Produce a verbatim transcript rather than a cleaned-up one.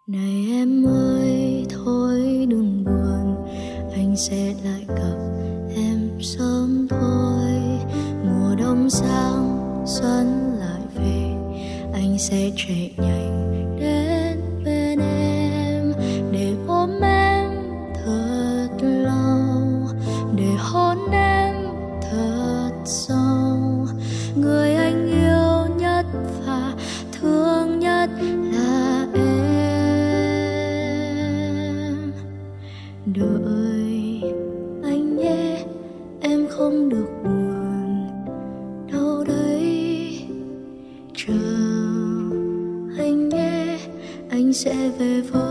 Này em ơi, thôi đừng buồn, anh sẽ lại gặp em sớm thôi. Mùa đông sang, xuân lại về, anh sẽ chạy nhanh đến bên em để ôm em thật lâu, để hôn em thật sâu. Người anh yêu nhất và thương nhất là em. Đợi anh nhé, em không được buồn đâu đấy. Chờ anh nhé, anh sẽ về với